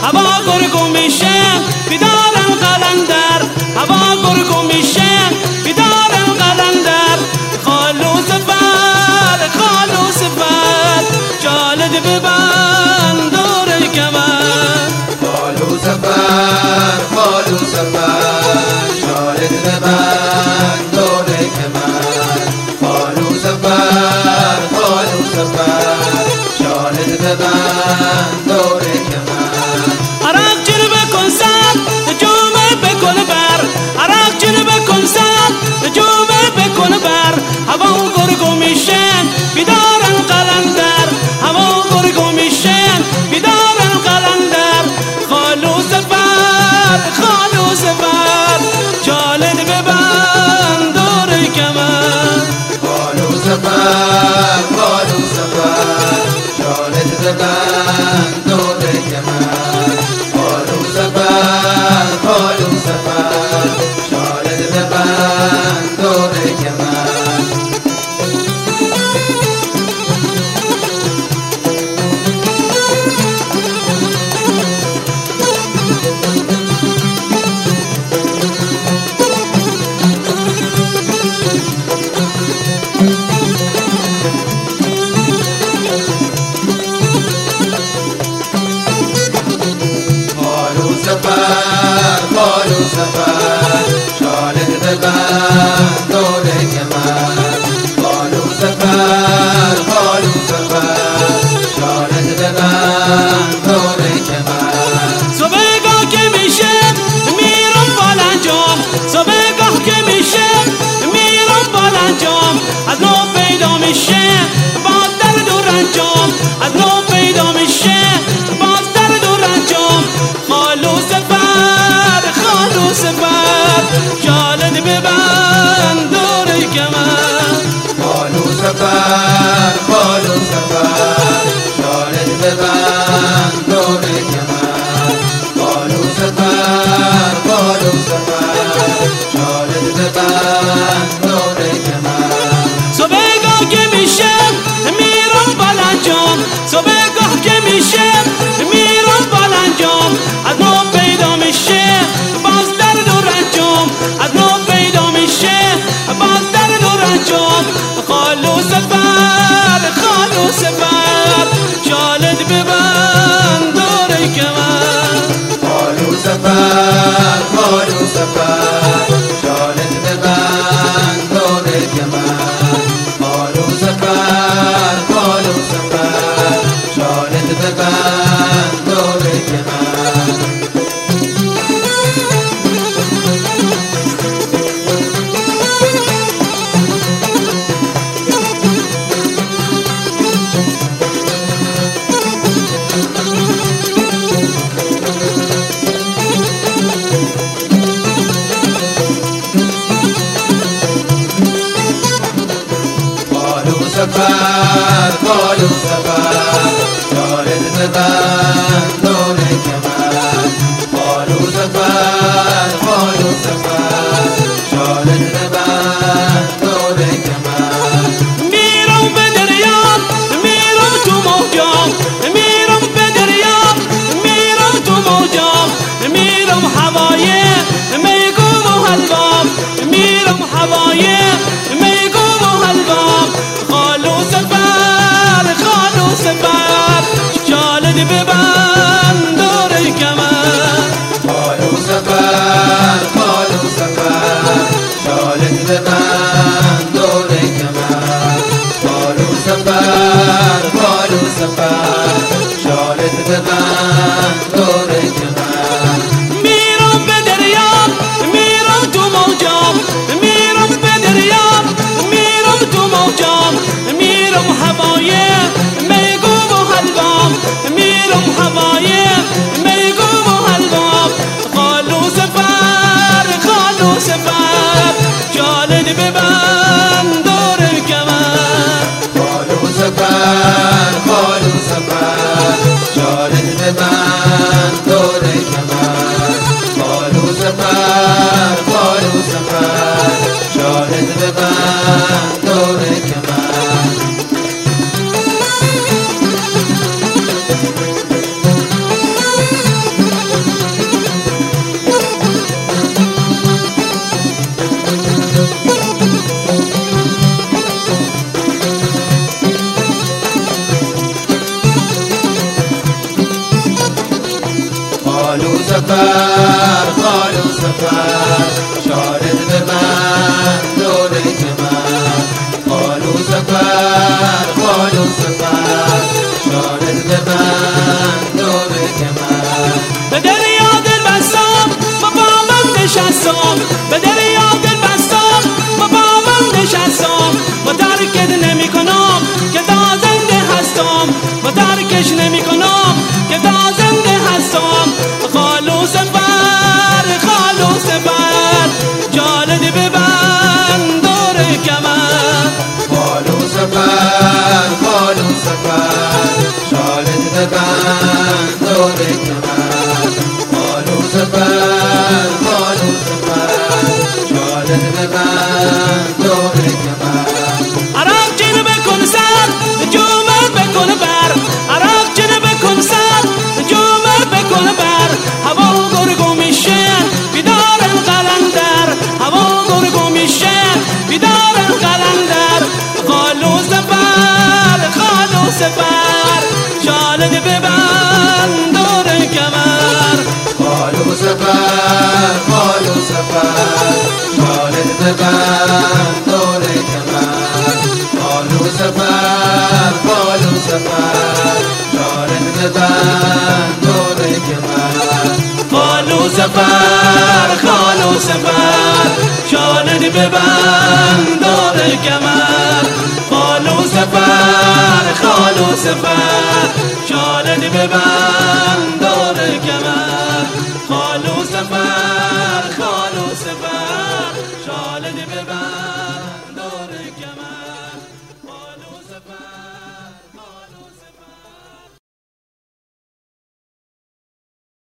هوا گرگو میشه بیدارم قلندر، هوا گرگو میشه بیدارم قلندر. خالو سفر خالو سفر جالد ببند دور کمر. خالو سفر خالو سفر جالد ببند دور کمر. خالو سفر خالو سفر جالد ببند دور کمر. عراق جر بکن سر جومه بکن بر، عراق جر بکن سر جومه بکن بر. هوا گرگو میشن بیدارن قلندر، هوا گرگو میشن بیدارن قلندر. خالو سفر خالو سفر جالد ببند دور کمر. خالو سفر خالو سفر جالد ببند دور کمر. خالو سفر خالو سفر جالد ببند دور کمر. خالو سفر جالد ببند دور کمر. خالو سفر خالو سفر جالد ببند دور کمر. صبحگاه که میشه میرم بالانجام، صبحگاه که میشه میرم بالانجام. از نو پیدا میشه باز درد و رنجام، از نو پیدا میشه باز درد و رنجام. خالو سفر خالو سفر جالد ببند دور کمر. خالو سفر خالو سفر جالد ببند دور کمر. خالو سفر خالو سفر جالد ببند دور کمر. صبحگاه که میشه میرم بالانجام، صبحگاه که میشه میرم بالانجام. از نو پیدا میشه باز درد و رنجام، از نو پیدا میشه باز درد و رنجام. خالو سفر خالو سفر جالد ببند دور کمر. خالو سفر خالو سفر جالد ببند دور کمر. خالو سفر خالو سفر جالد ببند دور کمر. سفر خالو سفر جالد ببند دور کمر. خالو سفر خالو سفر جالد ببند دور کمر. میرم به دریا میرم تو موجام، میرم به دریا میرم تو موجام. میرم هوای میگم و حلوام، میرم هوای میگم و حلوام. خالو سفر خالو سفر جالد ببند دور کمر. خالو سفر خالو سفر جالد ببند دور کمر. خالو سفر خالو سفر جالد ببند دور کمر. میرم به دریا میرم تو موجام، میرم به دریا میرم تو موجام. میرم هوای میگم و حلوام، میرم هوای میگم و حلوام. خالو سفر خالو سفر جالد ببند دور کمر. خالو سفر خالو سفر جالد ببند دور کمر. خالو سفر خالو سفر جالد ببند دور کمر. سفر خالو سفر شالت ببند دور کمر خالو سفر خالو سفر شالت ببند دور کمر به دریا دل بستم با بابم نشستم به دریا دل بستم با بابم نشستم با ترکت نمی کنم که تا زنده هستم با ترکش نمی کنم که تا زنده هستم خالو سفر خالو سفر جالد ببند دور کمر خالو سفر خالو سفر شالت ببند دور کمر خالو سفر خالو سفر شالت ببند دور کمر عراق جن بکن سر جومر بکن بر عراق جن بکن سر جومر بکن بر هوا گرگو میشه بیدارن قلندر هوا گرگو میشه بیدارن قلندر خالو سفر خالو سفر شالد ببند دور کمر خالو سفر خالو سفر شالت ببند دور کمر خالو سفر خالو سفر شالت ببند دور کمر خالو سفر خالو سفر شالد ببند دور کمر خالو سفر خالو سفر شالد ببند دور کمر خالو سفر